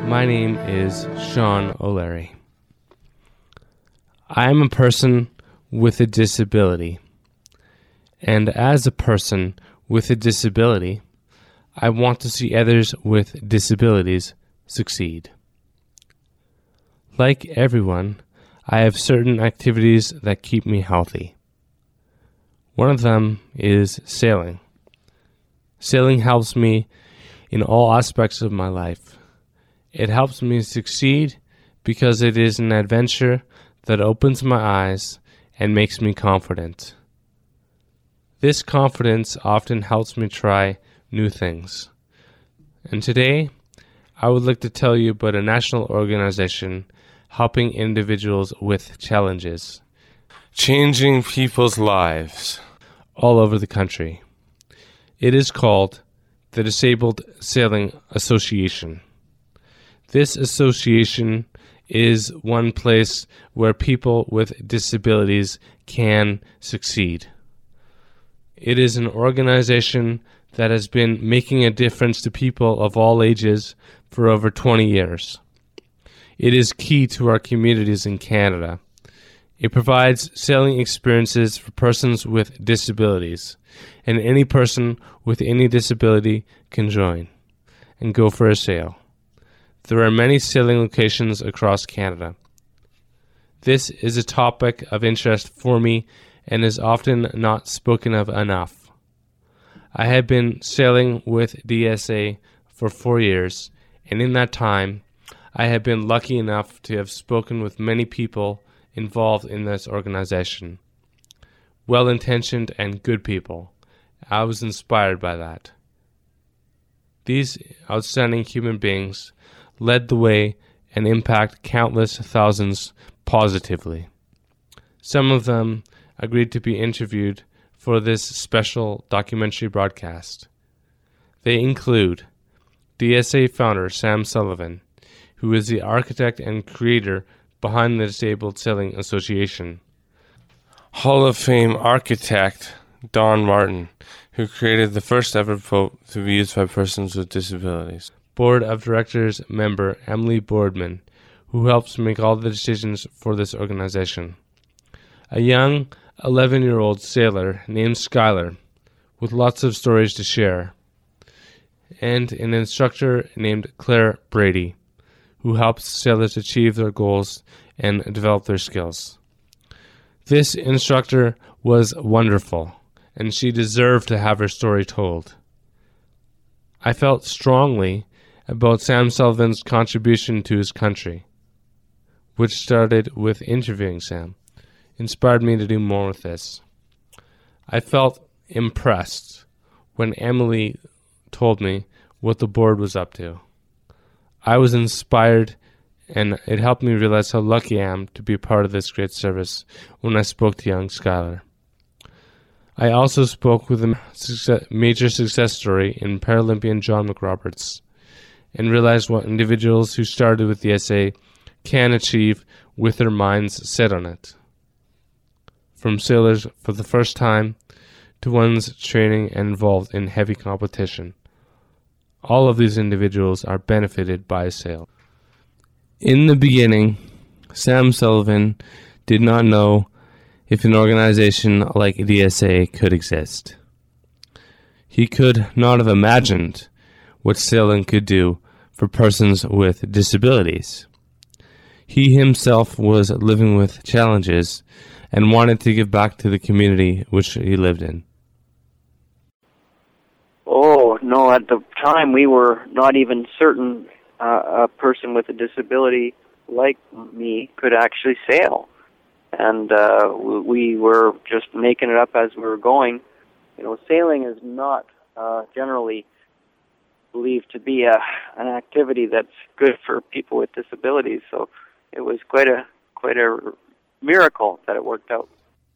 My name is Sean O'Leary. I am a person with a disability, and as a person with a disability, I want to see others with disabilities succeed. Like everyone, I have certain activities that keep me healthy. One of them is sailing. Sailing helps me in all aspects of my life. It helps me succeed because it is an adventure that opens my eyes and makes me confident. This confidence often helps me try new things. And today, I would like to tell you about a national organization helping individuals with challenges, changing people's lives all over the country. It is called the Disabled Sailing Association. This association is one place where people with disabilities can succeed. It is an organization that has been making a difference to people of all ages for over 20 years. It is key to our communities in Canada. It provides sailing experiences for persons with disabilities, and any person with any disability can join and go for a sail. There are many sailing locations across Canada. This is a topic of interest for me and is often not spoken of enough. I have been sailing with DSA for 4 years, and in that time, I have been lucky enough to have spoken with many people involved in this organization. Well-intentioned and good people. I was inspired by that. These outstanding human beings led the way and impact countless thousands positively. Some of them agreed to be interviewed for this special documentary broadcast. They include DSA founder Sam Sullivan, who is the architect and creator behind the Disabled Sailing Association. Hall of Fame architect Don Martin, who created the first ever boat to be used by persons with disabilities. Board of Directors member Emily Boardman, who helps make all the decisions for this organization. A young 11-year-old sailor named Skylar, with lots of stories to share. And an instructor named Claire Brady, who helps sailors achieve their goals and develop their skills. This instructor was wonderful, and she deserved to have her story told. I felt strongly about Sam Sullivan's contribution to his country, which started with interviewing Sam, inspired me to do more with this. I felt impressed when Emily told me what the board was up to. I was inspired, and it helped me realize how lucky I am to be a part of this great service when I spoke to young Skylar. I also spoke with a major success story in Paralympian John McRoberts and realized what individuals who started with the SA can achieve with their minds set on it. From sailors for the first time to ones training and involved in heavy competition. All of these individuals are benefited by a sail. In the beginning, Sam Sullivan did not know if an organization like DSA could exist. He could not have imagined what sailing could do for persons with disabilities. He himself was living with challenges and wanted to give back to the community which he lived in. Oh, no, at the time we were not even certain a person with a disability like me could actually sail. And we were just making it up as we were going. You know, sailing is not generally believed to be an activity that's good for people with disabilities. So it was quite a miracle that it worked out.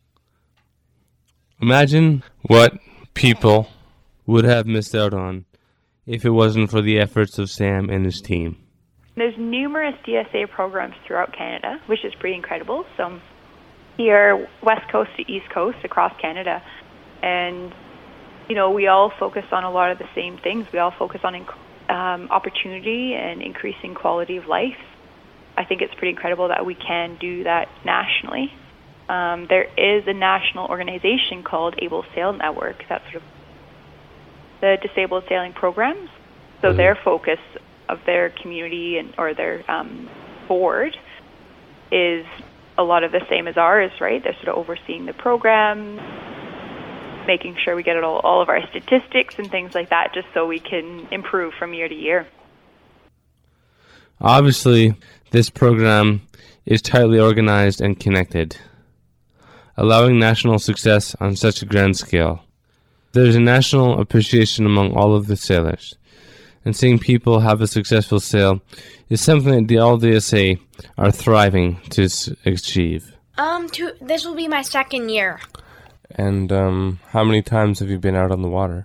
Imagine what people would have missed out on if it wasn't for the efforts of Sam and his team. There's numerous DSA programs throughout Canada, which is pretty incredible. So here, west coast to east coast across Canada. And, you know, we all focus on a lot of the same things. We all focus on opportunity and increasing quality of life. I think it's pretty incredible that we can do that nationally. There is a national organization called Able Sail Network that's sort of the disabled sailing programs. So their focus of their community or their board is a lot of the same as ours, right? They're sort of overseeing the program, making sure we get all of our statistics and things like that, just so we can improve from year to year. Obviously, this program is tightly organized and connected, allowing national success on such a grand scale. There's a national appreciation among all of the sailors, and seeing people have a successful sail is something that all DSA are thriving to achieve. This will be my second year. And how many times have you been out on the water?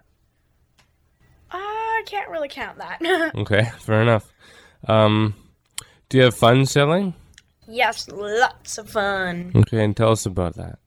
I can't really count that. Okay, fair enough. Do you have fun sailing? Yes, lots of fun. Okay, and tell us about that.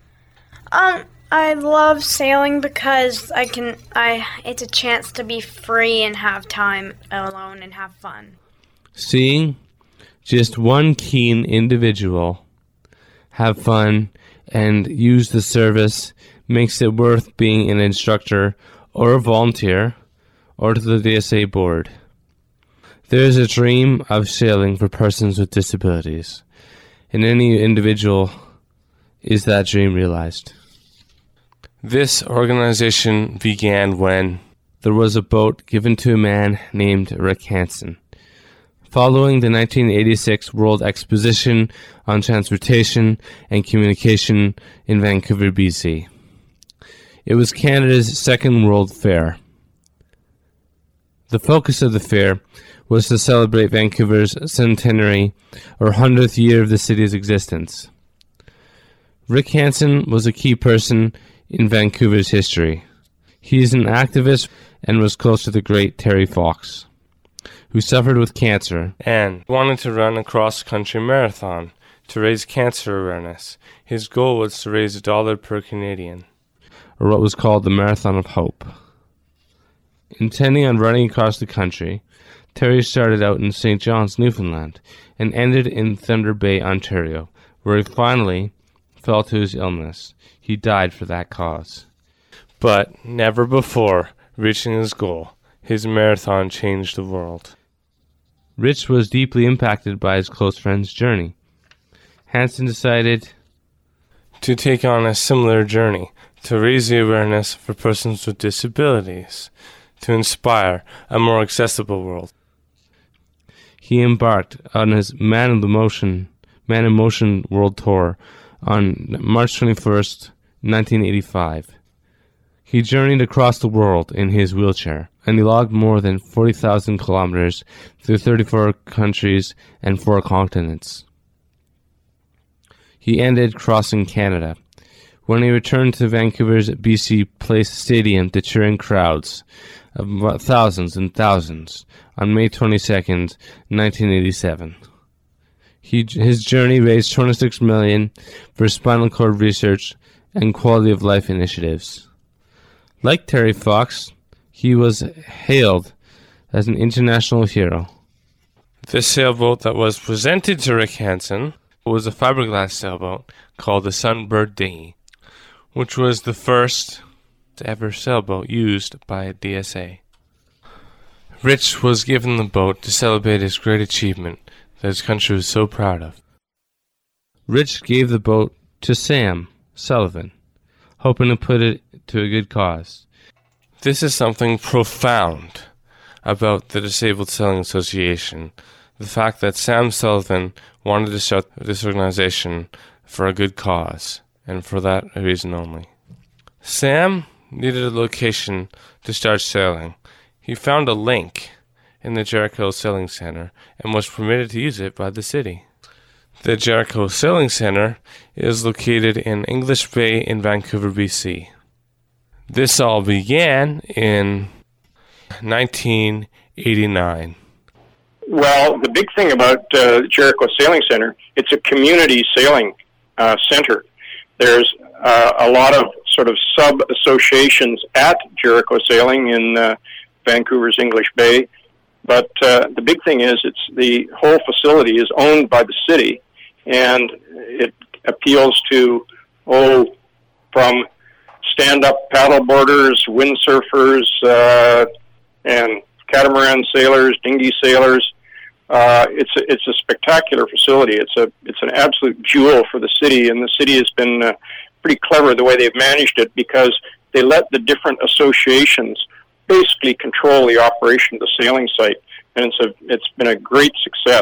I love sailing because it's a chance to be free and have time alone and have fun. Seeing just one keen individual have fun and use the service makes it worth being an instructor or a volunteer or to the DSA board. There is a dream of sailing for persons with disabilities, and any individual is that dream realized. This organization began when there was a boat given to a man named Rick Hansen. Following the 1986 World Exposition on Transportation and Communication in Vancouver, BC. It was Canada's second World Fair. The focus of the fair was to celebrate Vancouver's centenary or 100th year of the city's existence. Rick Hansen was a key person in Vancouver's history. He is an activist and was close to the great Terry Fox, who suffered with cancer and wanted to run a cross-country marathon to raise cancer awareness. His goal was to raise $1 per Canadian, or what was called the Marathon of Hope. Intending on running across the country, Terry started out in St. John's, Newfoundland, and ended in Thunder Bay, Ontario, where he finally fell to his illness. He died for that cause. But never before reaching his goal, his marathon changed the world. Rich was deeply impacted by his close friend's journey. Hansen decided to take on a similar journey, to raise the awareness for persons with disabilities, to inspire a more accessible world. He embarked on his Man in Motion World Tour on March 21st, 1985. He journeyed across the world in his wheelchair, and he logged more than 40,000 kilometers through 34 countries and 4 continents. He ended crossing Canada. When he returned to Vancouver's BC Place Stadium to cheering crowds of thousands and thousands on May 22nd, 1987. His journey raised $26 million for spinal cord research and quality of life initiatives. Like Terry Fox, he was hailed as an international hero. This sailboat that was presented to Rick Hansen was a fiberglass sailboat called the Sunbird Dinghy, which was the first ever sailboat used by a DSA. Rich was given the boat to celebrate his great achievement that his country was so proud of. Rich gave the boat to Sam Sullivan, hoping to put it to a good cause. This is something profound about the Disabled Sailing Association, the fact that Sam Sullivan wanted to start this organization for a good cause, and for that reason only. Sam needed a location to start sailing. He found a link in the Jericho Sailing Center and was permitted to use it by the city. The Jericho Sailing Center is located in English Bay in Vancouver, BC. This all began in 1989. Well, the big thing about Jericho Sailing Center, it's a community sailing center. There's a lot of sort of sub-associations at Jericho Sailing in Vancouver's English Bay, But the big thing is, the whole facility is owned by the city, and it appeals to from stand-up paddleboarders, windsurfers, and catamaran sailors, dinghy sailors. It's a spectacular facility. It's an absolute jewel for the city, and the city has been pretty clever the way they've managed it, because they let the different associations basically control the operation of the sailing site, and it's been a great success.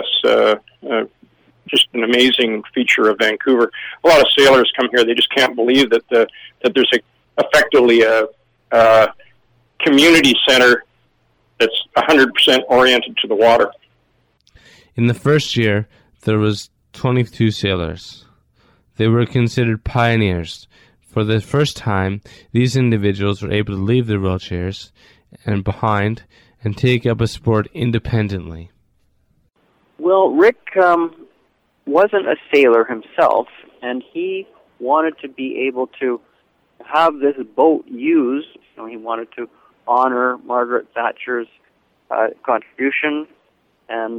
Just an amazing feature of Vancouver. A lot of sailors come here; they just can't believe that there's effectively a community center that's 100% oriented to the water. In the first year, there was 22 sailors. They were considered pioneers. For the first time, these individuals were able to leave their wheelchairs behind and take up a sport independently. Well, Rick wasn't a sailor himself, and he wanted to be able to have this boat used. He wanted to honor Margaret Thatcher's contribution, and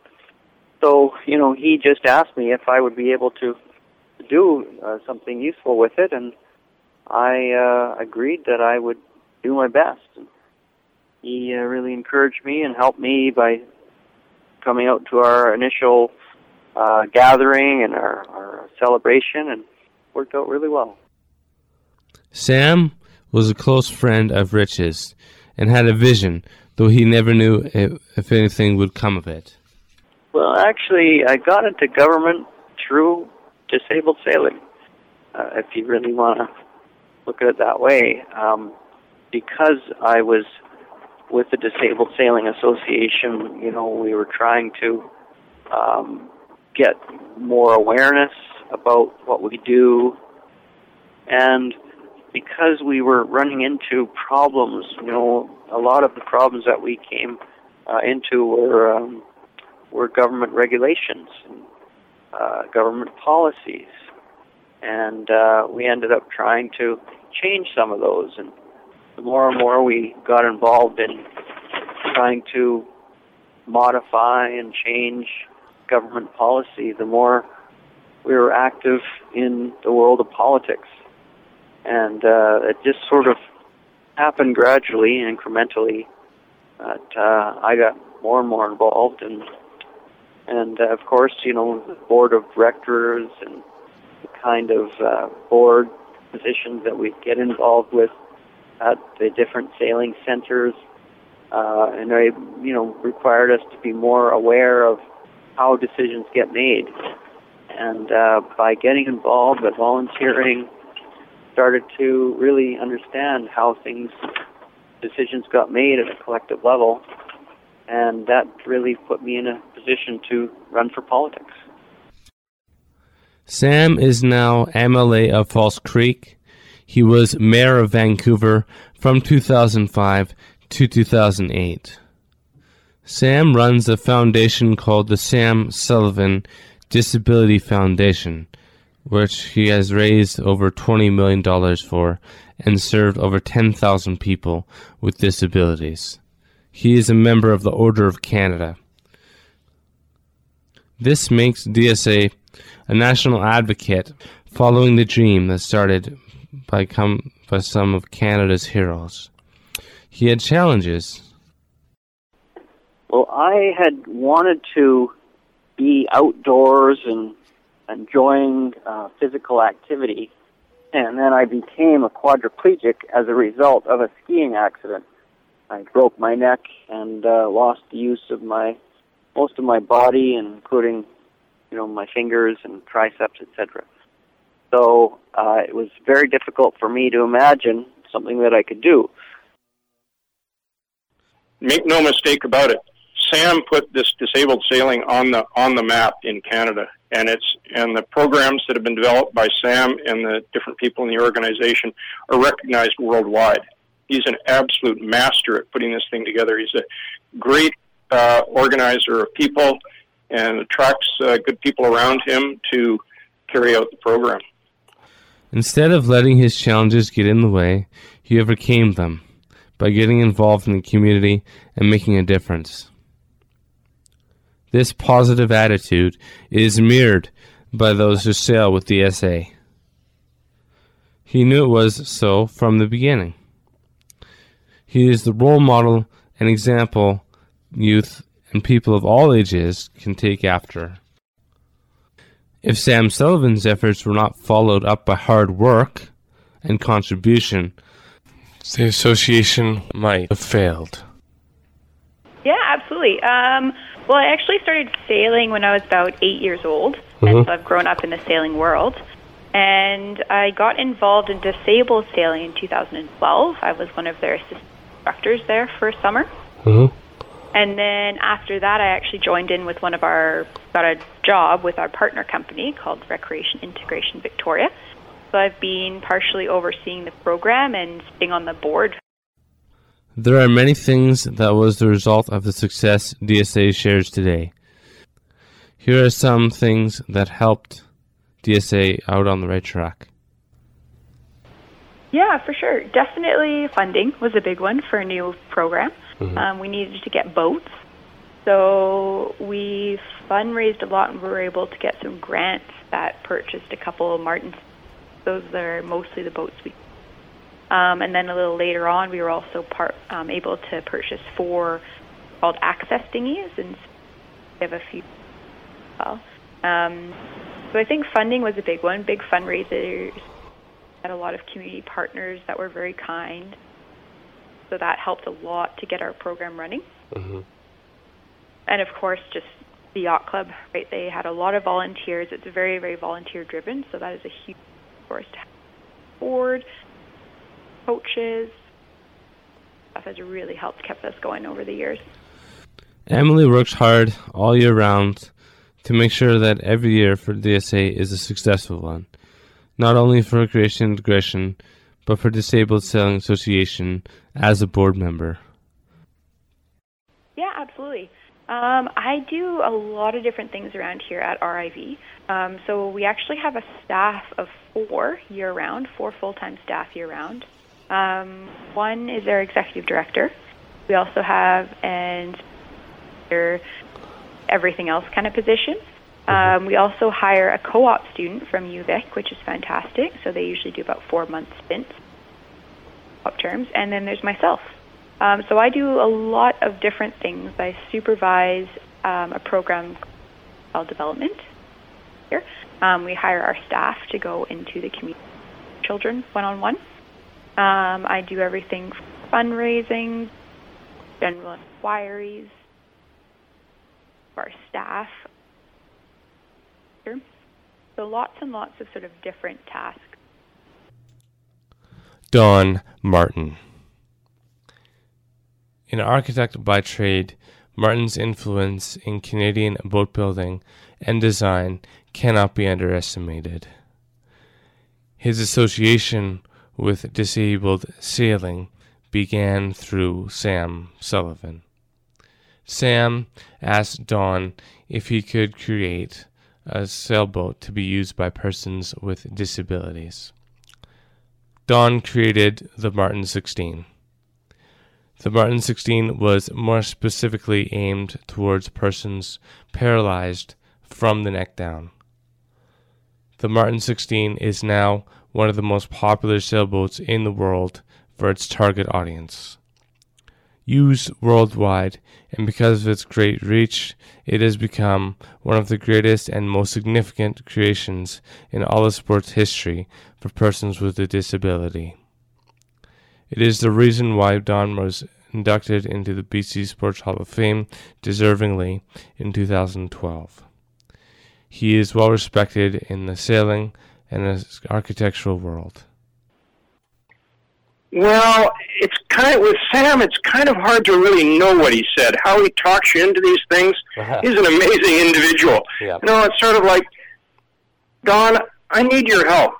so he just asked me if I would be able to do something useful with it, and I agreed that I would do my best. He really encouraged me and helped me by coming out to our initial gathering and our celebration, and worked out really well. Sam was a close friend of Rich's and had a vision, though he never knew if anything would come of it. Well, actually, I got into government through disabled sailing, if you really want to look at it that way. Because I was with the Disabled Sailing Association, we were trying to get more awareness about what we do. And because we were running into problems, a lot of the problems that we came into were government regulations, and government policies. And we ended up trying to change some of those. And the more and more we got involved in trying to modify and change government policy, the more we were active in the world of politics. And it just sort of happened gradually and incrementally that I got more and more involved. And of course, the board of directors and the kind of board positions that we get involved with at the different sailing centers, and they, required us to be more aware of how decisions get made. And by getting involved, by volunteering, started to really understand how decisions got made at a collective level, and that really put me in a position to run for politics. Sam is now MLA of False Creek. He was Mayor of Vancouver from 2005 to 2008. Sam runs a foundation called the Sam Sullivan Disability Foundation, which he has raised over $20 million for and served over 10,000 people with disabilities. He is a member of the Order of Canada. This makes DSA a national advocate following the dream that started by some of Canada's heroes. He had challenges. Well, I had wanted to be outdoors and enjoying physical activity, and then I became a quadriplegic as a result of a skiing accident. I broke my neck and lost the use of most of my body, including my fingers and triceps, etc. So it was very difficult for me to imagine something that I could do. Make no mistake about it, Sam put this disabled sailing on the map in Canada, and the programs that have been developed by Sam and the different people in the organization are recognized worldwide. He's an absolute master at putting this thing together. He's a great organizer of people and attracts good people around him to carry out the program. Instead of letting his challenges get in the way, he overcame them by getting involved in the community and making a difference. This positive attitude is mirrored by those who sail with DSA. He knew it was so from the beginning. He is the role model and example youth and people of all ages can take after. If Sam Sullivan's efforts were not followed up by hard work and contribution, the association might have failed. Yeah, absolutely. Well, I actually started sailing when I was about 8 years old, and so I've grown up in the sailing world. And I got involved in disabled sailing in 2012. I was one of their assistant instructors there for a summer. And then after that, I actually joined in with got a job with our partner company called Recreation Integration Victoria. So I've been partially overseeing the program and sitting on the board. There are many things that was the result of the success DSA shares today. Here are some things that helped DSA out on the right track. Yeah, for sure. Definitely funding was a big one for a new program. We needed to get boats. So we fundraised a lot and we were able to get some grants that purchased a couple of Martins. Those are mostly the boats we and then a little later on, we were also able to purchase 4 called access dinghies, and we have a few as well. So I think funding was a big one, big fundraisers. Had a lot of community partners that were very kind. So that helped a lot to get our program running. And of course, just the yacht club, right? They had a lot of volunteers. It's very, very volunteer driven, so that is a huge source to have board. Coaches. That has really helped keep us going over the years. Emily works hard all year round to make sure that every year for DSA is a successful one, not only for Recreation Integration, but for Disabled Sailing Association as a board member. Yeah, absolutely. I do a lot of different things around here at RIV. So we actually have a staff of 4 year-round, 4 full-time staff year-round. One is our executive director. We also have an everything else kind of position. We also hire a co-op student from UVic, which is fantastic. So they usually do about 4-month stints, co-op terms. And then there's myself. So I do a lot of different things. I supervise a program called Development here. We hire our staff to go into the community, children one-on-one. I do everything from fundraising, general inquiries, our staff. So lots and lots of sort of different tasks. Dawn Martin. An architect by trade, Martin's influence in Canadian boat building and design cannot be underestimated. His association with disabled sailing began through Sam Sullivan. Sam asked Dawn if he could create a sailboat to be used by persons with disabilities. Dawn created the Martin 16. The Martin 16 was more specifically aimed towards persons paralyzed from the neck down. The Martin 16 is now one of the most popular sailboats in the world for its target audience. Used worldwide, and because of its great reach, it has become one of the greatest and most significant creations in all of sports history for persons with a disability. It is the reason why Dawn was inducted into the BC Sports Hall of Fame deservingly in 2012. He is well respected in the sailing and the architectural world. Well, it's kind of, with Sam, it's kind of hard to really know what he said, how he talks you into these things. He's an amazing individual. Yeah. You know, it's sort of like, Dawn, I need your help.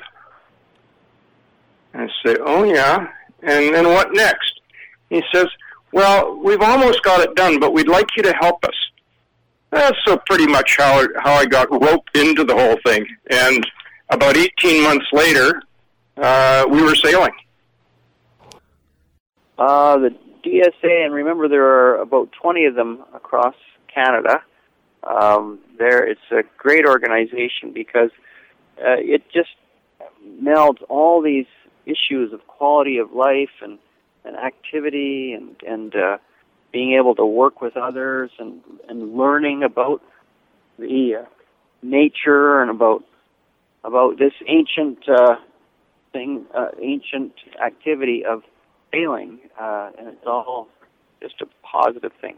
I say, oh yeah, and then what next? He says, well, we've almost got it done, but we'd like you to help us. That's so pretty much how I got roped into the whole thing. And about 18 months later, we were sailing. The DSA, and remember there are about 20 of them across Canada, It's a great organization because it just melds all these issues of quality of life and activity and being able to work with others and learning about the nature and about this ancient ancient activity of sailing, and it's all just a positive thing.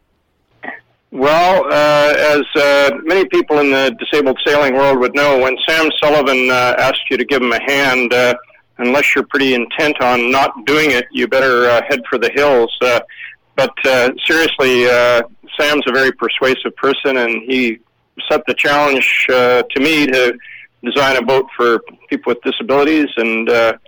Well, as many people in the disabled sailing world would know, when Sam Sullivan asked you to give him a hand, unless you're pretty intent on not doing it, you better head for the hills. But seriously, Sam's a very persuasive person, and he set the challenge to me to design a boat for people with disabilities, and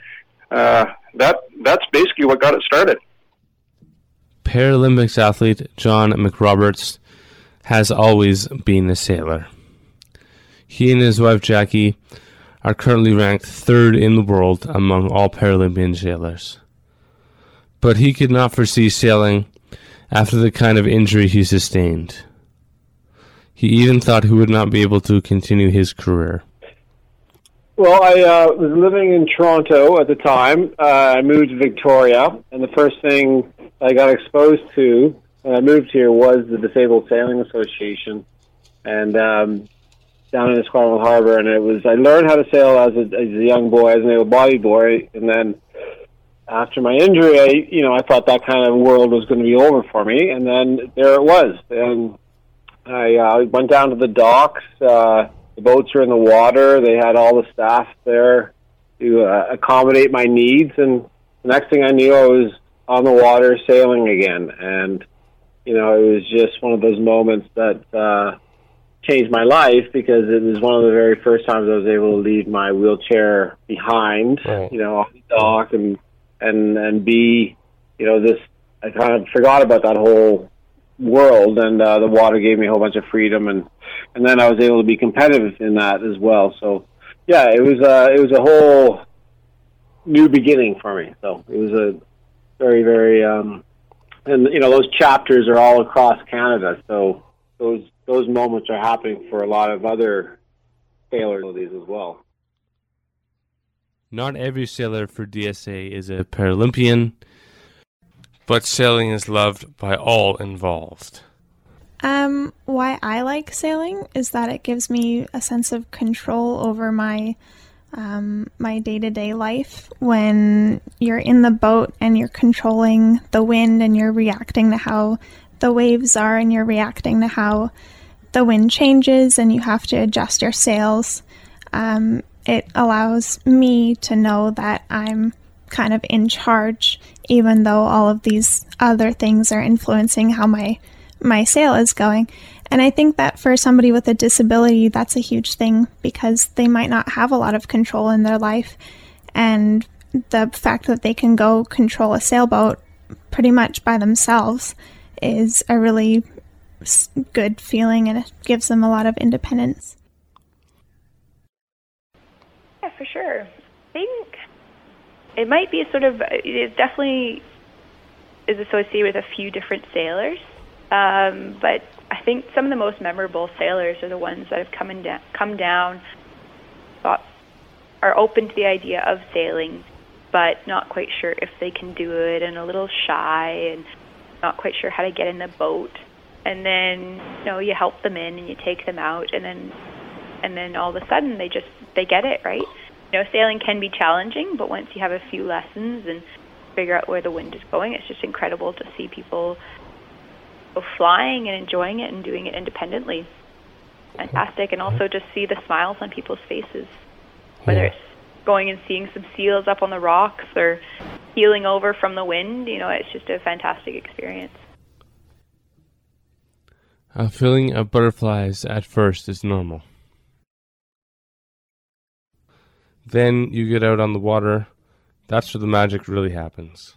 that's basically what got it started. Paralympics athlete John McRoberts has always been a sailor. He and his wife Jackie are currently ranked third in the world among all Paralympian sailors. But he could not foresee sailing after the kind of injury he sustained. He even thought he would not be able to continue his career. Well, I was living in Toronto at the time. I moved to Victoria, and the first thing I got exposed to when I moved here was the Disabled Sailing Association, and down in Esquimalt Harbor. And I learned how to sail as a young boy, as an able-bodied boy, and then after my injury, I thought that kind of world was going to be over for me, and then there it was. And I went down to the docks. The boats were in the water. They had all the staff there to accommodate my needs. And the next thing I knew, I was on the water sailing again. And, it was just one of those moments that changed my life, because it was one of the very first times I was able to leave my wheelchair behind, right. On the dock and be, I kind of forgot about that whole world, and the water gave me a whole bunch of freedom, and then I was able to be competitive in that as well. So yeah, it was a whole new beginning for me. So it was a very, very and those chapters are all across Canada, so those moments are happening for a lot of other sailors as well. Not every sailor for DSA is a Paralympian, but sailing is loved by all involved. Why I like sailing is that it gives me a sense of control over my my day-to-day life. When you're in the boat and you're controlling the wind and you're reacting to how the waves are and you're reacting to how the wind changes and you have to adjust your sails, it allows me to know that I'm kind of in charge, even though all of these other things are influencing how my sail is going. And I think that for somebody with a disability, that's a huge thing, because they might not have a lot of control in their life. And the fact that they can go control a sailboat pretty much by themselves is a really good feeling, and it gives them a lot of independence. Yeah, for sure. I think it might be it definitely is associated with a few different sailors. But I think some of the most memorable sailors are the ones that have come down, are open to the idea of sailing, but not quite sure if they can do it, and a little shy, and not quite sure how to get in the boat. And then, you help them in and you take them out, and then all of a sudden they get it, right? Sailing can be challenging, but once you have a few lessons and figure out where the wind is going, it's just incredible to see people go flying and enjoying it and doing it independently. Fantastic. And also just see the smiles on people's faces, whether it's going and seeing some seals up on the rocks or heeling over from the wind. It's just a fantastic experience. A feeling of butterflies at first is normal. Then you get out on the water. That's where the magic really happens.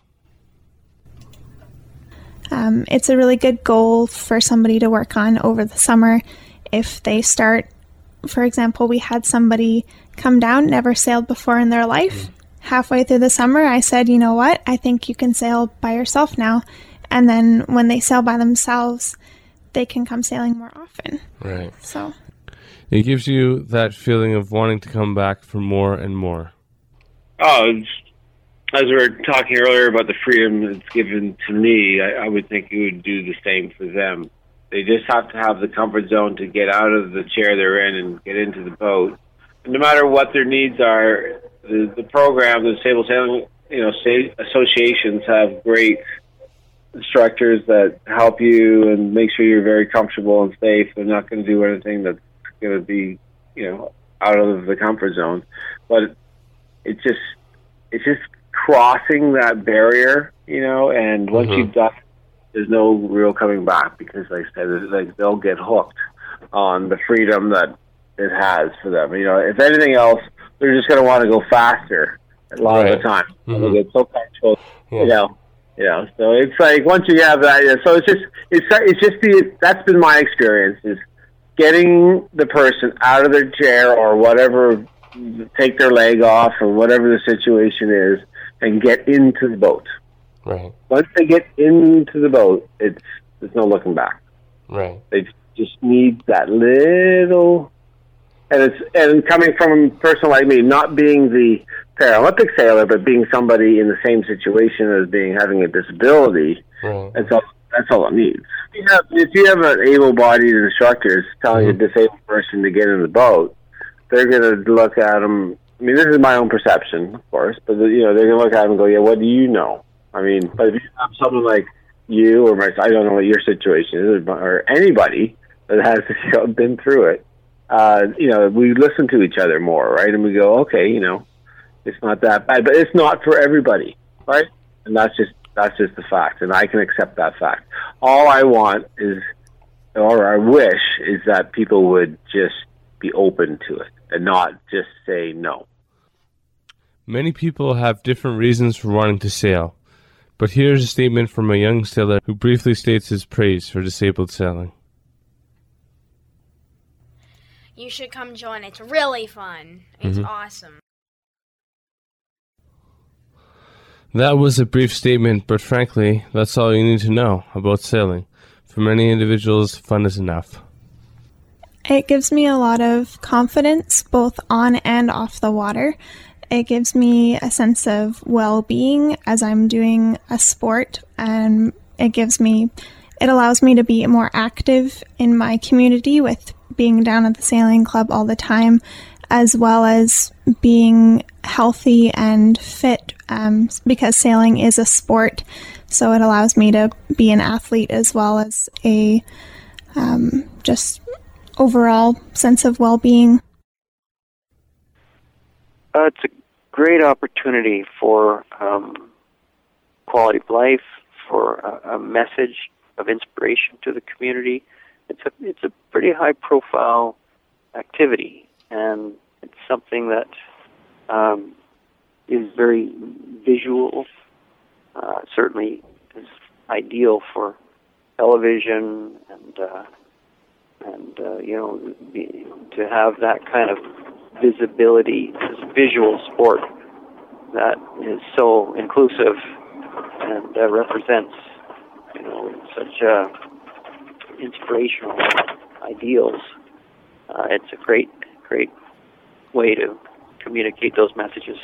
It's a really good goal for somebody to work on over the summer. If they start, for example, we had somebody come down, never sailed before in their life. Halfway through the summer, I said, you know what? I think you can sail by yourself now. And then when they sail by themselves, they can come sailing more often. Right. So it gives you that feeling of wanting to come back for more and more. As we were talking earlier about the freedom that's given to me, I would think it would do the same for them. They just have to have the comfort zone to get out of the chair they're in and get into the boat. And no matter what their needs are, the program, the disabled sailing, associations have great instructors that help you and make sure you're very comfortable and safe. They're not going to do anything that's going to be, out of the comfort zone. But it's just crossing that barrier, and once you've done it, there's no real coming back, because, like I said, they'll get hooked on the freedom that it has for them. If anything else, they're just going to want to go faster a lot of the time. They get so comfortable, So it's like once you have that, so it's just that's been my experience, is getting the person out of their chair or whatever, take their leg off or whatever the situation is, and get into the boat. Right. Once they get into the boat, there's no looking back. Right. They just need that little, and coming from a person like me, not being the Paralympic sailor, but being somebody in the same situation as having a disability. Right. That's all it needs. If you have an able-bodied instructor telling a disabled person to get in the boat, they're going to look at them. I mean, this is my own perception, of course, but they're going to look at them and go, "Yeah, what do you know?" I mean, but if you have someone like you or myself, I don't know what your situation is, or anybody that has been through it, we listen to each other more, right? And we go, "Okay, it's not that bad," but it's not for everybody, right? And that's just the fact, and I can accept that fact. All I want is, or I wish, is that people would just be open to it and not just say no. Many people have different reasons for wanting to sail, but here's a statement from a young sailor who briefly states his praise for disabled sailing. You should come join. It's really fun. It's awesome. That was a brief statement, but frankly, that's all you need to know about sailing. For many individuals, fun is enough. It gives me a lot of confidence, both on and off the water. It gives me a sense of well-being as I'm doing a sport, and it allows me to be more active in my community with being down at the sailing club all the time, as well as being healthy and fit, because sailing is a sport. So it allows me to be an athlete as well as a just overall sense of well-being. It's a great opportunity for quality of life, for a message of inspiration to the community. It's a pretty high-profile activity, and it's something that is very visual. Certainly is ideal for television and to have that kind of visibility, this visual sport that is so inclusive and represents such inspirational ideals. It's a great way to communicate those messages.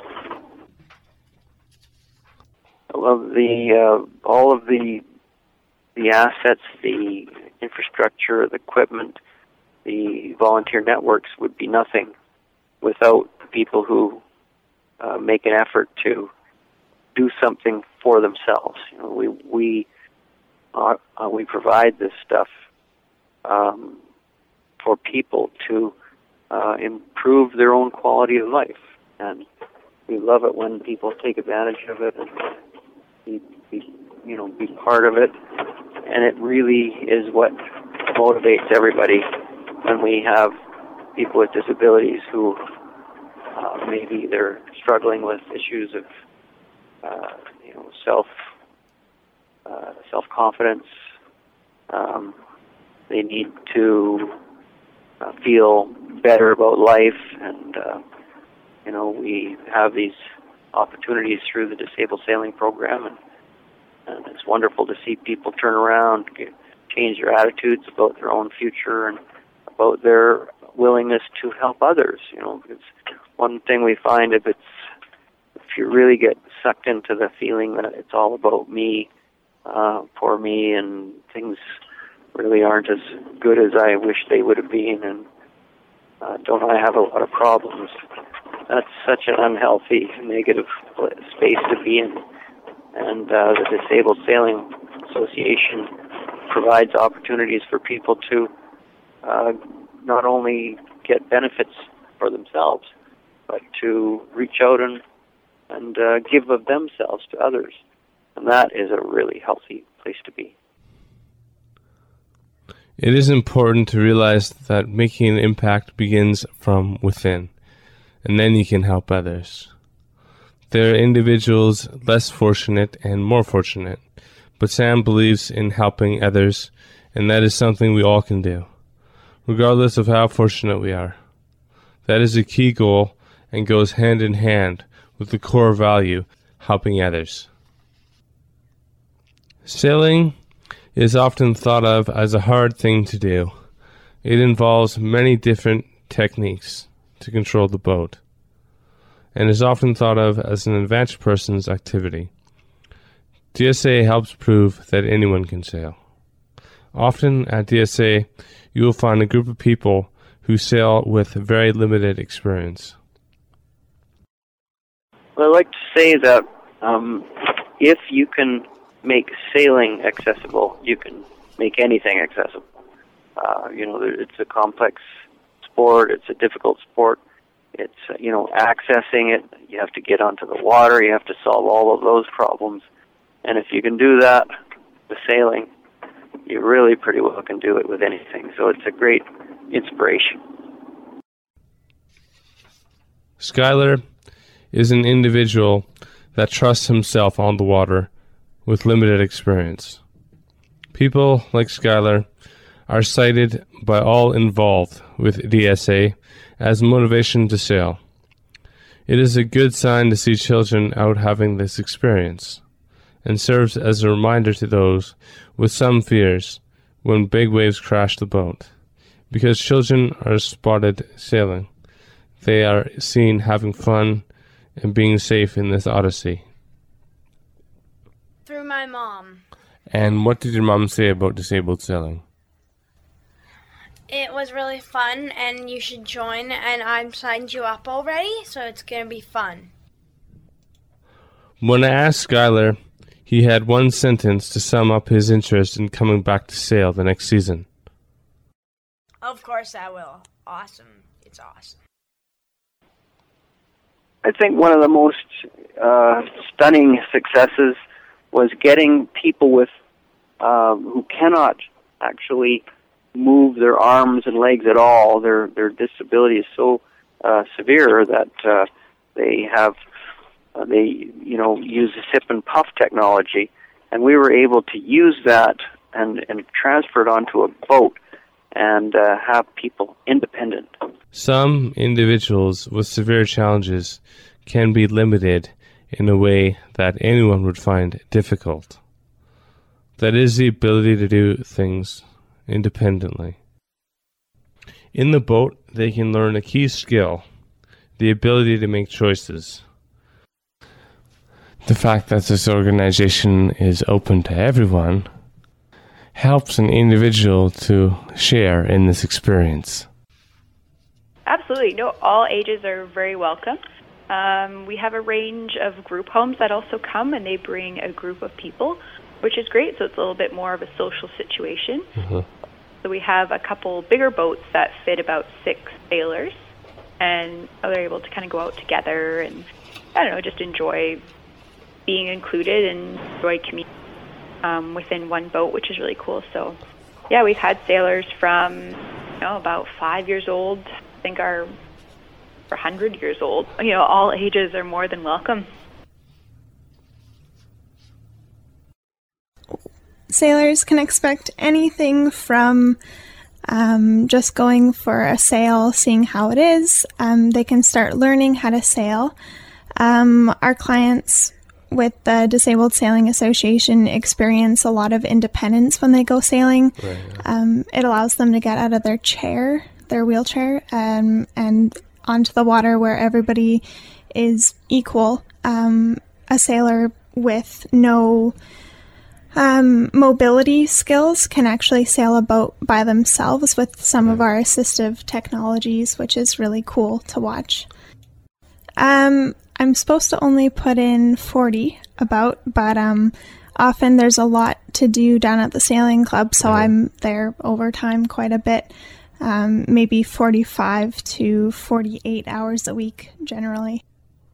I love all of the assets, the infrastructure, the equipment, the volunteer networks would be nothing without people who make an effort to do something for themselves. We provide this stuff for people to improve their own quality of life, and we love it when people take advantage of it and be part of it. And it really is what motivates everybody when we have people with disabilities who maybe they're struggling with issues of self-confidence. They need to feel better about life, and we have these opportunities through the Disabled Sailing Program, and it's wonderful to see people turn around, change their attitudes about their own future and about their willingness to help others. Because one thing we find, if you really get sucked into the feeling that it's all about me, poor me, and things really aren't as good as I wish they would have been, and don't I have a lot of problems? That's such an unhealthy, negative space to be in. And the Disabled Sailing Association provides opportunities for people to not only get benefits for themselves, but to reach out and give of themselves to others. And that is a really healthy place to be. It is important to realize that making an impact begins from within, and then you can help others. There are individuals less fortunate and more fortunate, but Sam believes in helping others, and that is something we all can do, regardless of how fortunate we are. That is a key goal and goes hand in hand with the core value, helping others. Sailing is often thought of as a hard thing to do. It involves many different techniques to control the boat, and is often thought of as an advanced person's activity. DSA helps prove that anyone can sail. Often at DSA, you will find a group of people who sail with very limited experience. Well, I'd like to say that if you can make sailing accessible, you can make anything accessible. It's a complex sport. It's a difficult sport. It's, accessing it. You have to get onto the water. You have to solve all of those problems. And if you can do that with sailing, you really pretty well can do it with anything. So it's a great inspiration. Skylar is an individual that trusts himself on the water with limited experience. People like Skylar are cited by all involved with DSA as motivation to sail. It is a good sign to see children out having this experience, and serves as a reminder to those with some fears when big waves crash the boat. Because children are spotted sailing, they are seen having fun and being safe in this odyssey. Through my mom. And what did your mom say about disabled sailing? It was really fun, and you should join, and I've signed you up already, so it's going to be fun. When I asked Skylar, he had one sentence to sum up his interest in coming back to sail the next season. Of course I will. Awesome. It's awesome. I think one of the most stunning successes was getting people with who cannot actually move their arms and legs at all. Their disability is so severe that they use the sip and puff technology, and we were able to use that and transfer it onto a boat and have people independent. Some individuals with severe challenges can be limited in a way that anyone would find difficult. That is the ability to do things independently. In the boat, they can learn a key skill, the ability to make choices. The fact that this organization is open to everyone helps an individual to share in this experience. Absolutely. No, all ages are very welcome. We have a range of group homes that also come, and they bring a group of people, which is great. So it's a little bit more of a social situation. Mm-hmm. So we have a couple bigger boats that fit about 6 sailors, and they're able to kind of go out together and, just enjoy being included and enjoy community within one boat, which is really cool. So, yeah, we've had sailors from, about 5 years old, I think are 100 years old. All ages are more than welcome. Sailors can expect anything from just going for a sail, seeing how it is. They can start learning how to sail. Our clients with the Disabled Sailing Association experience a lot of independence when they go sailing. Right. It allows them to get out of their wheelchair, and onto the water where everybody is equal. A sailor with no mobility skills can actually sail a boat by themselves with some of our assistive technologies, which is really cool to watch. I'm supposed to only put in 40 but often there's a lot to do down at the sailing club, so I'm there overtime quite a bit, maybe 45 to 48 hours a week generally.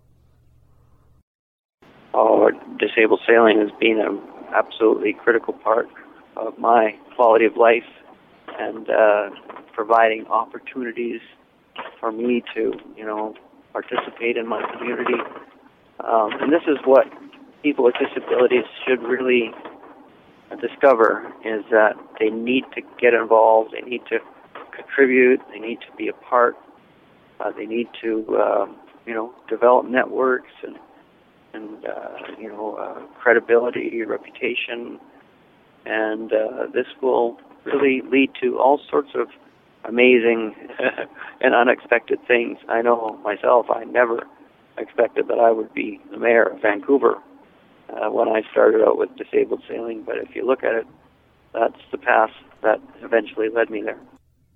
Oh, disabled sailing has been an absolutely critical part of my quality of life, and providing opportunities for me to, participate in my community. And this is what people with disabilities should really discover, is that they need to get involved, they need to contribute, they need to be a part, they need to, develop networks and credibility, reputation, and this will really lead to all sorts of amazing and unexpected things. I know myself, I never expected that I would be the mayor of Vancouver when I started out with disabled sailing, but if you look at it, that's the path that eventually led me there.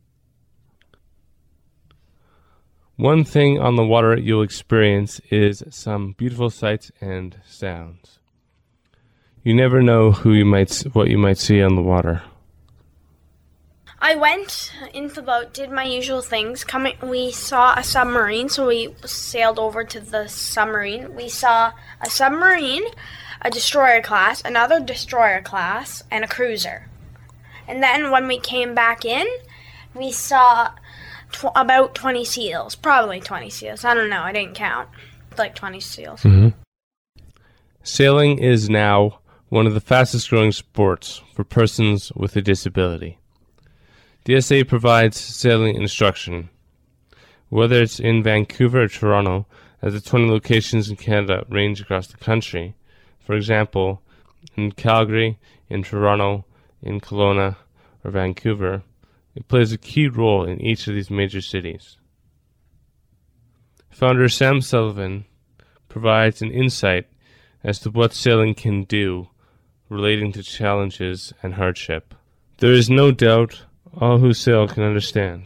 One thing on the water you'll experience is some beautiful sights and sounds. You never know what you might see on the water. I went into the boat, did my usual things. We saw a submarine, so we sailed over to the submarine. We saw a submarine, a destroyer class, another destroyer class, and a cruiser. And then when we came back in, we saw about 20 seals. Probably 20 seals. I don't know. I didn't count. Like 20 seals. Mm-hmm. Sailing is now one of the fastest growing sports for persons with a disability. DSA provides sailing instruction. Whether it's in Vancouver or Toronto, as the 20 locations in Canada range across the country. For example, in Calgary, in Toronto, in Kelowna, or Vancouver, it plays a key role in each of these major cities. Founder Sam Sullivan provides an insight as to what sailing can do relating to challenges and hardship. There is no doubt all who sail can understand.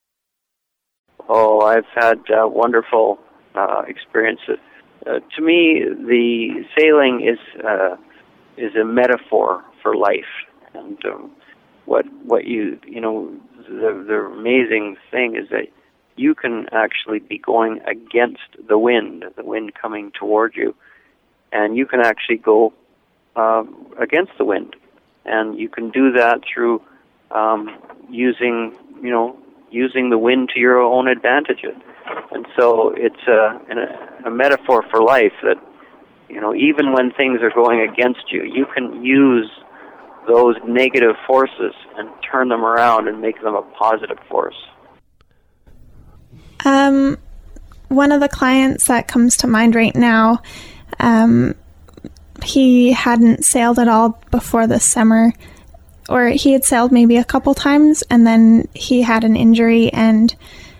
Oh, I've had wonderful experiences. To me, the sailing is a metaphor for life, and the amazing thing is that you can actually be going against the wind coming toward you, and you can actually go against the wind, and you can do that through using the wind to your own advantage. And so it's a metaphor for life that, even when things are going against you, you can use those negative forces and turn them around and make them a positive force. One of the clients that comes to mind right now, he hadn't sailed at all before this summer, or he had sailed maybe a couple times, and then he had an injury and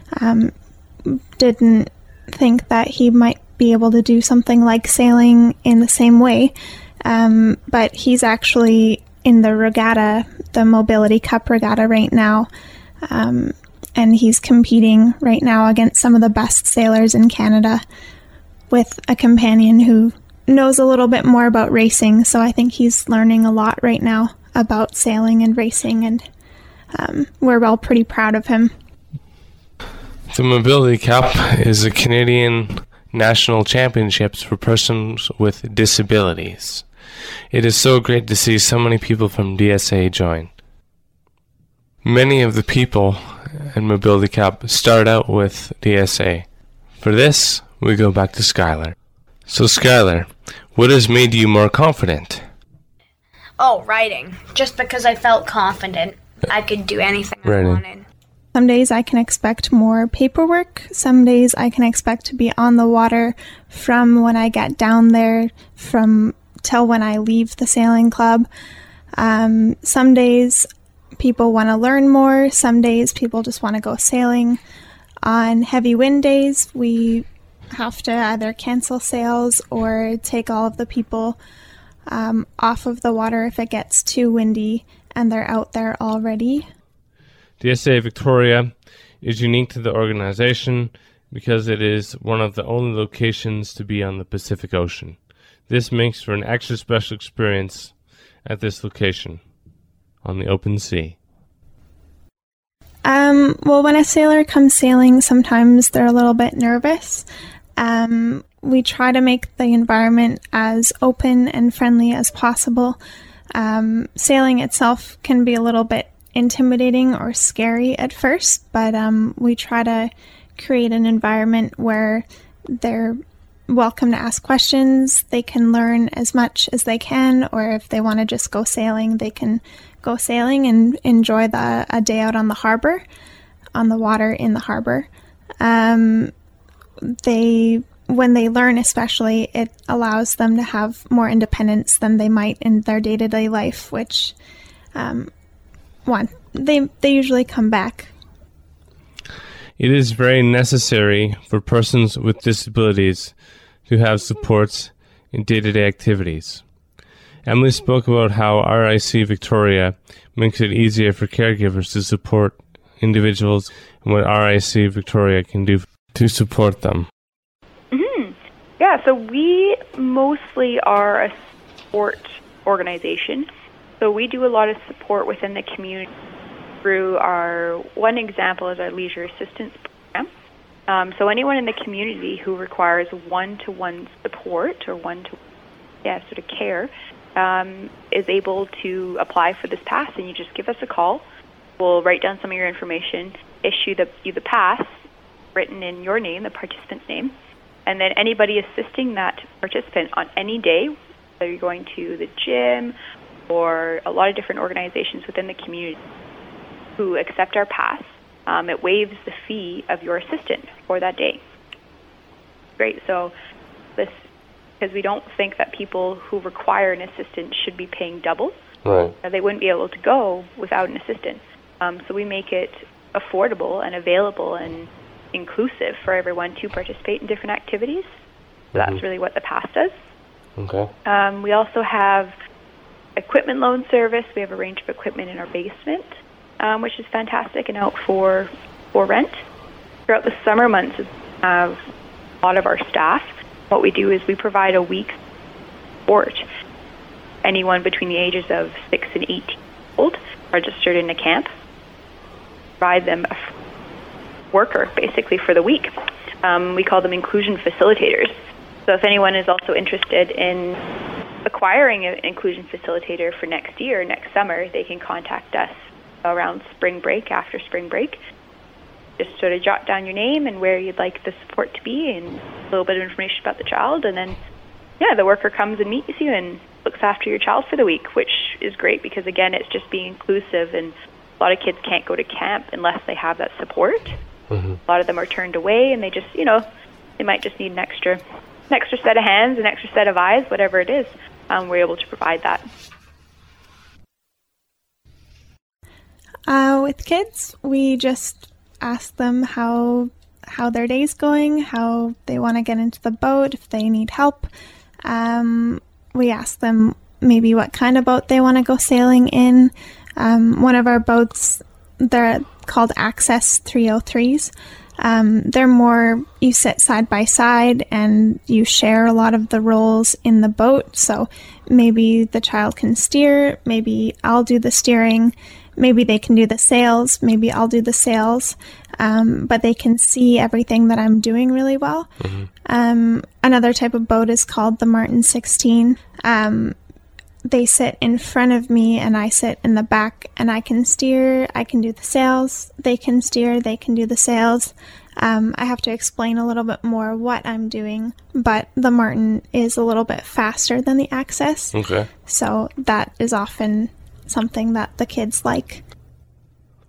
didn't think that he might be able to do something like sailing in the same way. But he's actually in the regatta, the Mobility Cup regatta right now, and he's competing right now against some of the best sailors in Canada with a companion who knows a little bit more about racing, so I think he's learning a lot right now about sailing and racing, and we're all pretty proud of him. The Mobility Cup is a Canadian national championships for persons with disabilities. It is so great to see so many people from DSA join. Many of the people at Mobility Cup start out with DSA. For this, we go back to Skylar. So Skylar, what has made you more confident? Oh, writing. Just because I felt confident I could do anything I wanted. Some days I can expect more paperwork. Some days I can expect to be on the water from when I get down there till when I leave the sailing club. Some days people want to learn more. Some days people just want to go sailing. On heavy wind days, we have to either cancel sails or take all of the people off of the water if it gets too windy and they're out there already. DSA Victoria is unique to the organization because it is one of the only locations to be on the Pacific Ocean. This makes for an extra special experience at this location on the open sea. Well, when a sailor comes sailing, sometimes they're a little bit nervous. We try to make the environment as open and friendly as possible. Sailing itself can be a little bit intimidating or scary at first, but we try to create an environment where they're welcome to ask questions. They can learn as much as they can, or if they want to just go sailing, they can go sailing and enjoy a day out on the harbor, on the water in the harbor. When they learn especially, it allows them to have more independence than they might in their day-to-day life, which they usually come back. It is very necessary for persons with disabilities to have supports in day-to-day activities. Emily spoke about how RIC Victoria makes it easier for caregivers to support individuals and what RIC Victoria can do to support them. Yeah, so we mostly are a support organization. So we do a lot of support within the community through one example is our leisure assistance program. So anyone in the community who requires one-to-one support or sort of care is able to apply for this pass, and you just give us a call. We'll write down some of your information, issue you the pass written in your name, the participant's name, and then anybody assisting that participant on any day, whether you're going to the gym or a lot of different organizations within the community who accept our pass, it waives the fee of your assistant for that day. Great. So because we don't think that people who require an assistant should be paying double. Right. They wouldn't be able to go without an assistant. So we make it affordable and available and inclusive for everyone to participate in different activities. So that's really what the pass does. Okay. We also have equipment loan service. We have a range of equipment in our basement, which is fantastic and out for rent. Throughout the summer months, we have a lot of our staff. What we do is we provide a week's support. Anyone between the ages of 6 and 18 years old registered in a camp. Provide them a worker, basically, for the week. We call them inclusion facilitators. So if anyone is also interested in acquiring an inclusion facilitator for next year, next summer, they can contact us around spring break, after spring break. Just sort of jot down your name and where you'd like the support to be and a little bit of information about the child. And then, the worker comes and meets you and looks after your child for the week, which is great because, again, it's just being inclusive. And a lot of kids can't go to camp unless they have that support. Mm-hmm. A lot of them are turned away and they just, they might just need an extra set of hands, an extra set of eyes, whatever it is. We're able to provide that. With kids, we just ask them how their day's going, how they want to get into the boat, if they need help. We ask them maybe what kind of boat they want to go sailing in. One of our boats, they're called Access 303s. They're more, you sit side by side and you share a lot of the roles in the boat. So maybe the child can steer, maybe I'll do the steering, maybe they can do the sails, maybe I'll do the sails, but they can see everything that I'm doing really well. Mm-hmm. Another type of boat is called the Martin 16. They sit in front of me and I sit in the back and I can steer, I can do the sails, they can steer, they can do the sails. I have to explain a little bit more what I'm doing, but the Martin is a little bit faster than the Access. Okay. So that is often something that the kids like.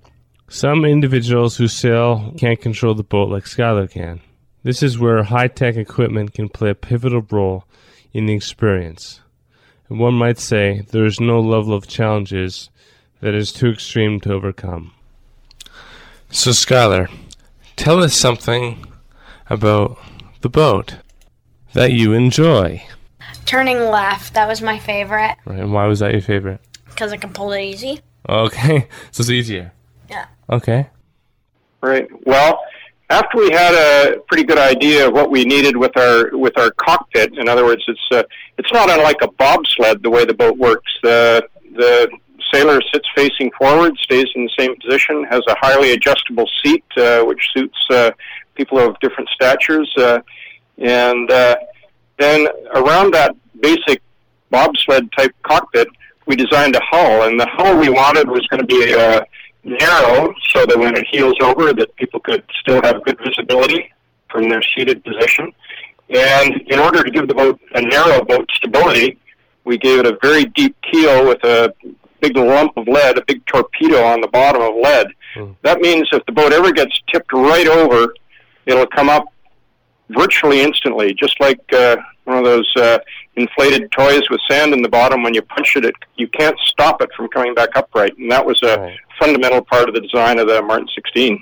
Some individuals who sail can't control the boat like Skylar can. This is where high-tech equipment can play a pivotal role in the experience. And one might say there is no level of challenges that is too extreme to overcome. So Skylar, tell us something about the boat that you enjoy. Turning left, that was my favorite. Right, and why was that your favorite? Because I can pull it easy. Okay, so it's easier. Yeah. Okay. Right. Well, after we had a pretty good idea of what we needed with our cockpit, in other words, it's not unlike a bobsled the way the boat works. The sailor sits facing forward, stays in the same position, has a highly adjustable seat, which suits people of different statures, and then around that basic bobsled type cockpit, we designed a hull, and the hull we wanted was going to be narrow, so that when it heels over, that people could still have good visibility from their seated position. And in order to give the boat a narrow boat stability, we gave it a very deep keel with a big lump of lead, a big torpedo on the bottom of lead. That means if the boat ever gets tipped right over, it'll come up virtually instantly, just like one of those inflated toys with sand in the bottom. When you punch it, you can't stop it from coming back upright. And that was a fundamental part of the design of the Martin 16.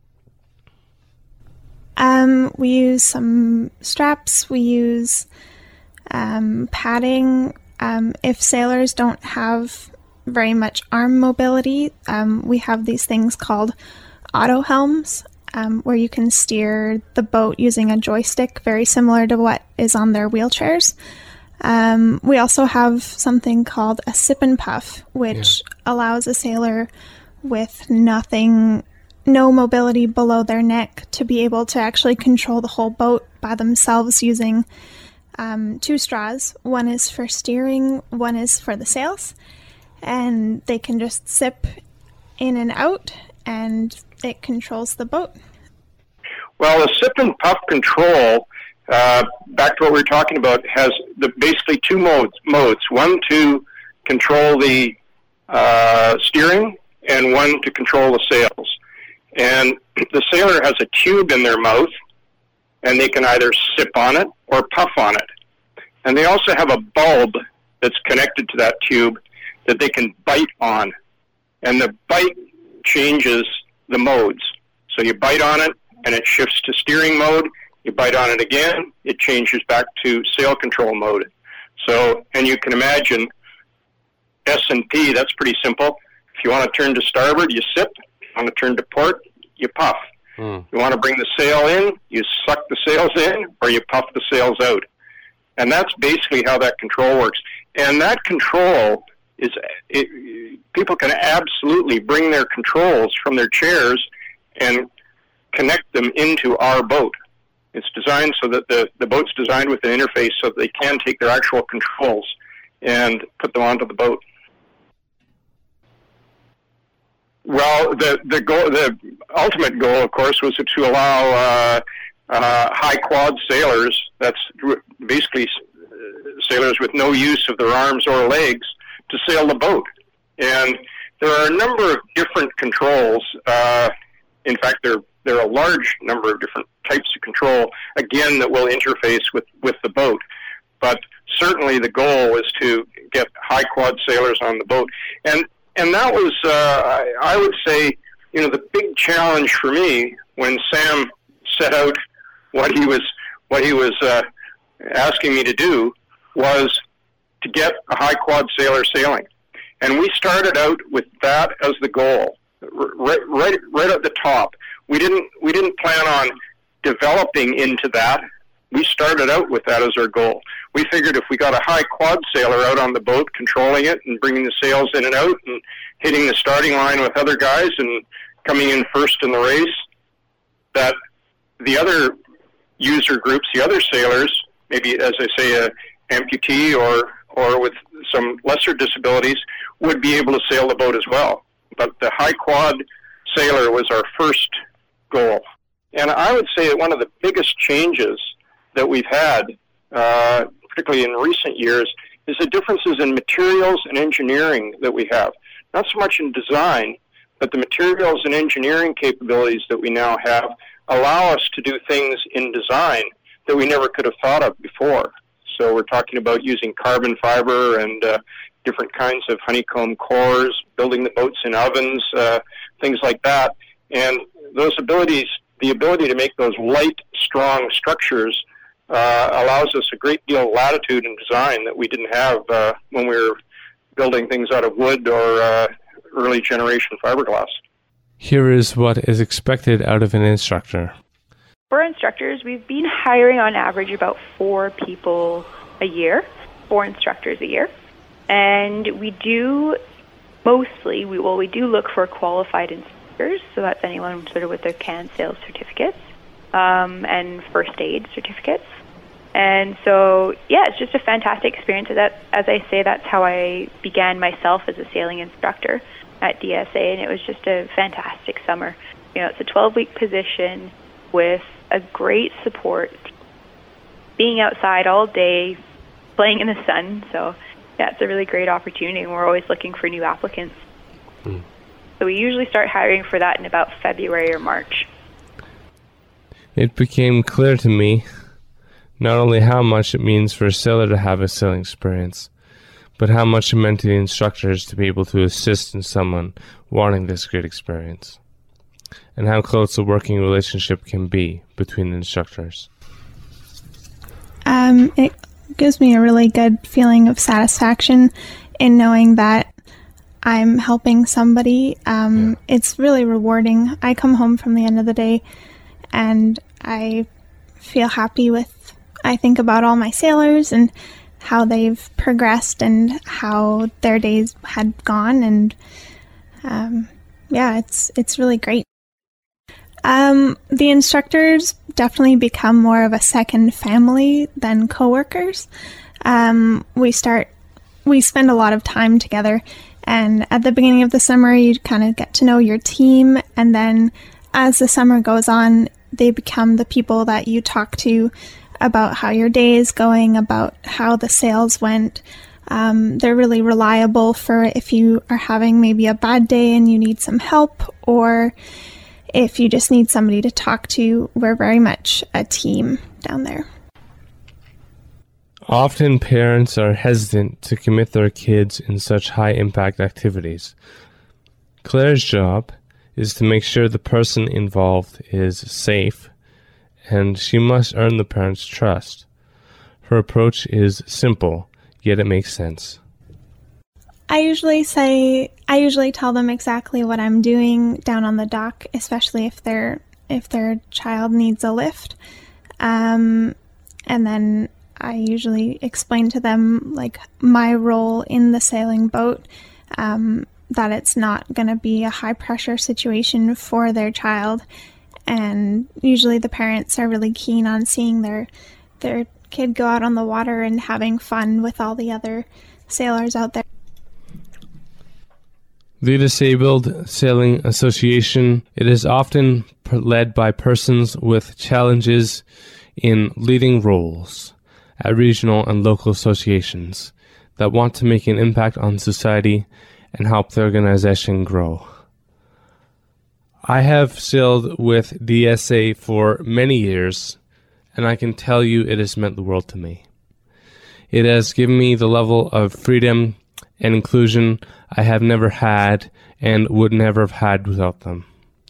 We use some straps. We use padding. If sailors don't have very much arm mobility, we have these things called auto helms, where you can steer the boat using a joystick, very similar to what is on their wheelchairs. We also have something called a sip and puff, which allows a sailor with no mobility below their neck to be able to actually control the whole boat by themselves using 2 straws. One is for steering, one is for the sails, and they can just sip in and out, and it controls the boat. Well, the sip and puff control, back to what we were talking about, has basically 2 modes. One to control the steering, and one to control the sails. And the sailor has a tube in their mouth, and they can either sip on it or puff on it. And they also have a bulb that's connected to that tube that they can bite on. And the bite changes the modes. So you bite on it, and it shifts to steering mode. You bite on it again, it changes back to sail control mode. So, and you can imagine S&P, that's pretty simple. If you want to turn to starboard, you sip. If you want to turn to port, you puff. You want to bring the sail in, you suck the sails in, or you puff the sails out. And that's basically how that control works. And that control is, people can absolutely bring their controls from their chairs and connect them into our boat. It's designed so that the boat's designed with an interface so that they can take their actual controls and put them onto the boat. Well, the ultimate goal, of course, was to allow high quad sailors, that's basically sailors with no use of their arms or legs, to sail the boat. And there are a number of different controls. In fact, there are a large number of different types of control, again, that will interface with the boat. But certainly the goal is to get high quad sailors on the boat. And that was, I would say, the big challenge for me when Sam set out what he was asking me to do was to get a high quad sailor sailing. And we started out with that as the goal, right at the top. We didn't plan on developing into that. We started out with that as our goal. We figured if we got a high quad sailor out on the boat, controlling it and bringing the sails in and out and hitting the starting line with other guys and coming in first in the race, that the other user groups, the other sailors, maybe, as I say, a amputee or with some lesser disabilities, would be able to sail the boat as well. But the high quad sailor was our first goal. And I would say that one of the biggest changes that we've had, particularly in recent years, is the differences in materials and engineering that we have. Not so much in design, but the materials and engineering capabilities that we now have allow us to do things in design that we never could have thought of before. So we're talking about using carbon fiber and different kinds of honeycomb cores, building the boats in ovens, things like that. And those abilities, the ability to make those light, strong structures allows us a great deal of latitude in design that we didn't have when we were building things out of wood or early generation fiberglass. Here is what is expected out of an instructor. For instructors, we've been hiring on average about 4 people a year, 4 instructors a year. And we do mostly, we do look for qualified instructors, so that's anyone sort of with their CAN sales certificates and first aid certificates. And so, yeah, it's just a fantastic experience. That, as I say, that's how I began myself as a sailing instructor at DSA, and it was just a fantastic summer. You know, it's a 12-week position with a great support, being outside all day, playing in the sun. So, yeah, it's a really great opportunity, and we're always looking for new applicants. So we usually start hiring for that in about February or March. It became clear to me not only how much it means for a sailor to have a sailing experience, but how much it meant to the instructors to be able to assist in someone wanting this great experience, and how close a working relationship can be between the instructors. It gives me a really good feeling of satisfaction in knowing that I'm helping somebody. It's really rewarding. I come home from the end of the day and I feel happy I think about all my sailors and how they've progressed and how their days had gone, and it's really great. The instructors definitely become more of a second family than coworkers. We spend a lot of time together, and at the beginning of the summer you kind of get to know your team, and then as the summer goes on, they become the people that you talk to about how your day is going, about how the sales went. They're really reliable for if you are having maybe a bad day and you need some help, or if you just need somebody to talk to. We're very much a team down there. Often parents are hesitant to commit their kids in such high-impact activities. Claire's job is to make sure the person involved is safe, and she must earn the parents' trust. Her approach is simple, yet it makes sense. I usually tell them exactly what I'm doing down on the dock, especially if their child needs a lift. And then I usually explain to them like my role in the sailing boat, that it's not going to be a high pressure situation for their child. And usually the parents are really keen on seeing their kid go out on the water and having fun with all the other sailors out there. The Disabled Sailing Association, it is often led by persons with challenges in leading roles at regional and local associations that want to make an impact on society and help the organization grow. I have sailed with DSA for many years, and I can tell you it has meant the world to me. It has given me the level of freedom and inclusion I have never had and would never have had without them.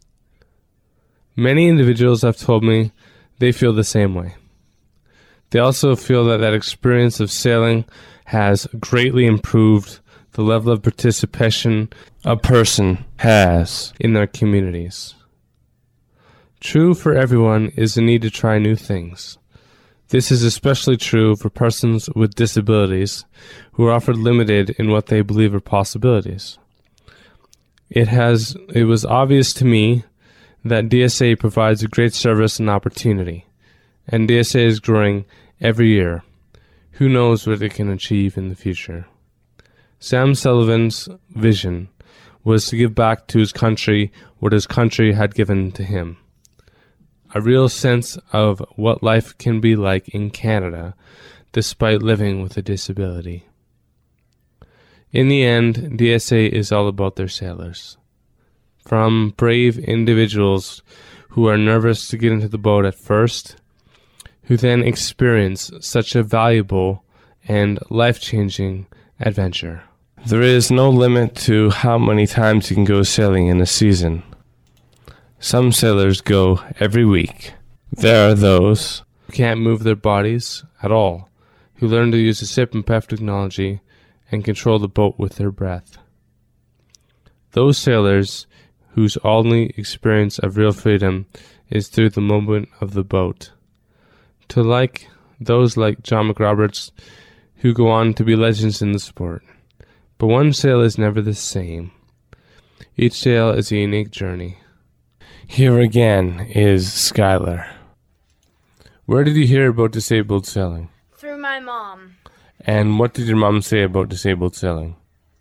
Many individuals have told me they feel the same way. They also feel that experience of sailing has greatly improved the level of participation a person has in their communities. True for everyone is the need to try new things. This is especially true for persons with disabilities who are often limited in what they believe are possibilities. It was obvious to me that DSA provides a great service and opportunity, and DSA is growing every year. Who knows what it can achieve in the future? Sam Sullivan's vision was to give back to his country what his country had given to him. A real sense of what life can be like in Canada despite living with a disability. In the end, DSA is all about their sailors. from brave individuals who are nervous to get into the boat at first, who then experience such a valuable and life-changing adventure. There is no limit to how many times you can go sailing in a season. Some sailors go every week. There are those who can't move their bodies at all, who learn to use the sip and puff technology and control the boat with their breath. Those sailors whose only experience of real freedom is through the movement of the boat. To those like John McRoberts, who go on to be legends in the sport. But one sail is never the same. Each sail is a unique journey. Here again is Skylar. Where did you hear about disabled sailing? Through my mom. And what did your mom say about disabled sailing?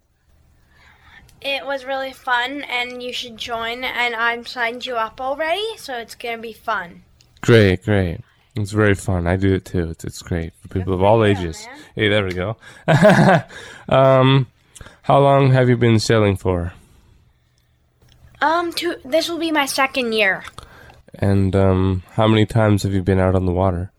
It was really fun, and you should join, and I've signed you up already, so it's going to be fun. Great. It's very fun. I do it too. It's great for people of all ages. Man. Hey, there we go. How long have you been sailing for? This will be my second year. And how many times have you been out on the water?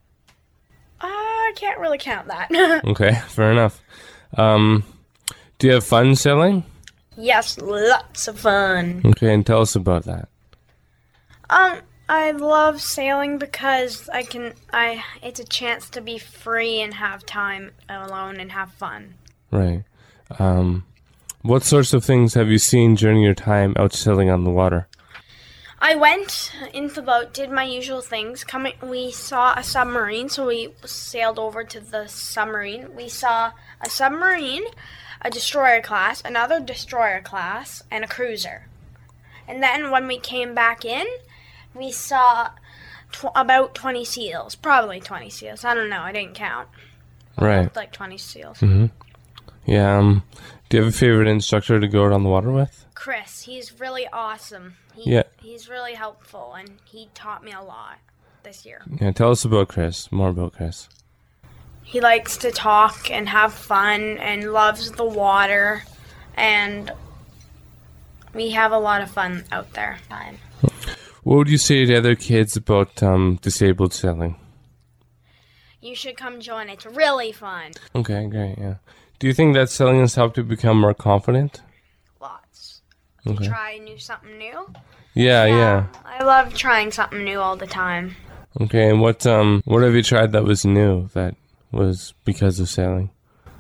I can't really count that. Okay, fair enough. Do you have fun sailing? Yes, lots of fun. Okay, and tell us about that. I love sailing because it's a chance to be free and have time alone and have fun. Right. What sorts of things have you seen during your time out sailing on the water? I went into the boat, did my usual things. We saw a submarine, so we sailed over to the submarine. We saw a submarine, a destroyer class, another destroyer class, and a cruiser. And then when we came back in, we saw about 20 seals. Probably 20 seals. I don't know. I didn't count. Right. Like 20 seals. Mm-hmm. Yeah. Do you have a favorite instructor to go out on the water with? Chris. He's really awesome. He's really helpful, and he taught me a lot this year. Yeah, tell us about Chris. More about Chris. He likes to talk and have fun and loves the water, and we have a lot of fun out there. What would you say to other kids about disabled sailing? You should come join. It's really fun. Okay, great, yeah. Do you think that sailing has helped you become more confident? Lots. Okay. Try something new? Yeah. I love trying something new all the time. Okay, and what have you tried that was new that was because of sailing?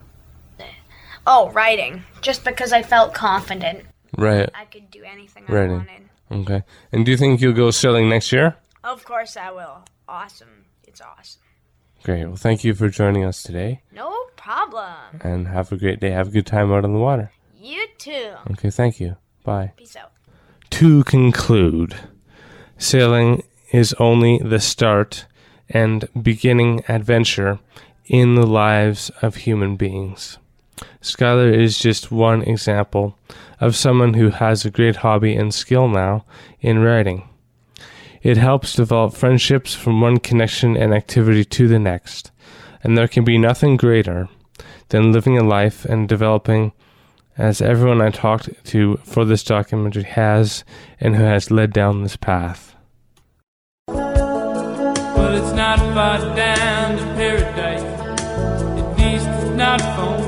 Oh, writing. Just because I felt confident. Right. I could do anything Writing. I wanted. Okay. And do you think you'll go sailing next year? Of course I will. Awesome. It's awesome. Great. Well, thank you for joining us today. No problem. And have a great day. Have a good time out on the water. You too. Okay, thank you. Bye. Peace out. To conclude, sailing is only the start and beginning adventure in the lives of human beings. Skylar is just one example of someone who has a great hobby and skill now in writing. It helps develop friendships from one connection and activity to the next, and there can be nothing greater than living a life and developing, as everyone I talked to for this documentary has and who has led down this path. Well, it's not far down to paradise, at least it's not for